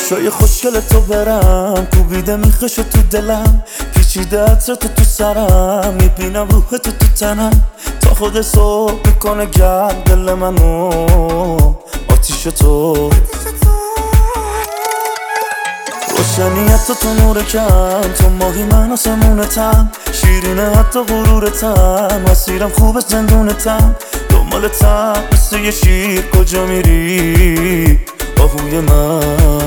گوشای خوشگل تو برم، کوبیده میخش تو دلم، پیچیده عطر تو سرم، میبینم روح تو تنم، تا خود صبح میکنه گرم دل منو آتیش تو. روشنیت تو نور کم، تو ماهی من آسمونتم، شیرینه حتی غرورتم، مسیرم خوبه زندونتم، دنبالتم مثل یه شیر، کجا میری آهوی من؟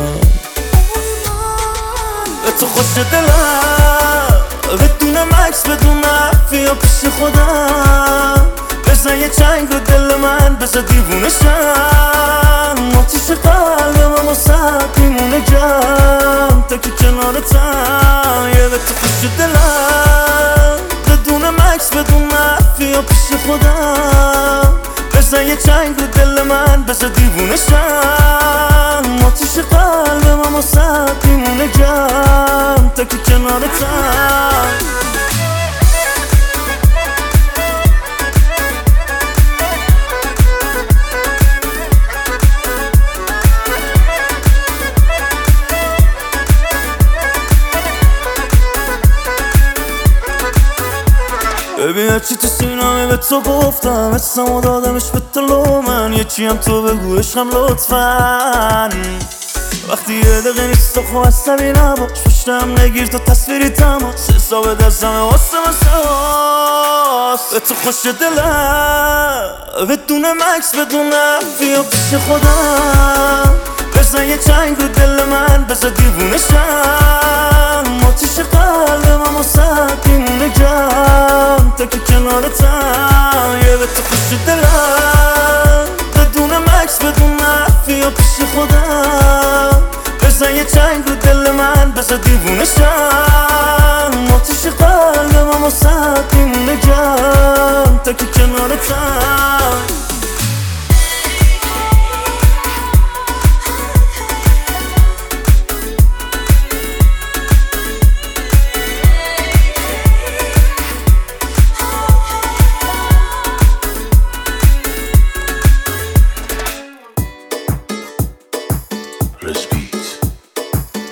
به تو خوش دلم، بدون مکس بدون بیا پیش خودم، بزن یه چنگ رو دل من، بزن دیوونشم، آتیش قلبم واسه میمونه گرم تا که کنارتم. یه به تو خوش دلم، بدون مکس بدون بیا پیش خودم، بزن یه چنگ رو دل من، بزن دیوونشم، آتیش قلبم واسه میمونه گرم تا که کنارتم. ببین هرچی تو سینمه به تو گفتم، اسمو دادمش به تو، من یکی هم تو بگو عشقم لطفاً. وقتی یه دقیقه نیست تو خواه عصبی نباش، پشتم نگیر تو تصویری تماس، حساب دستمه واسه مساس. به تو خوش دلم، بدون مکس بدون بیا پیش خودم، بزن یه چنگ رو دل من، بزن دیوونشم، آتیش قلبم واسه میمونه گرم تا که کنارتم. یه به تو خوش دلم، بدون مکس بدون بیا پیش خودم، بزن یه چنگ رو دل من، بزن دیوونشم، آتیش قلبم واسه میمونه گرم تا که کنارتم.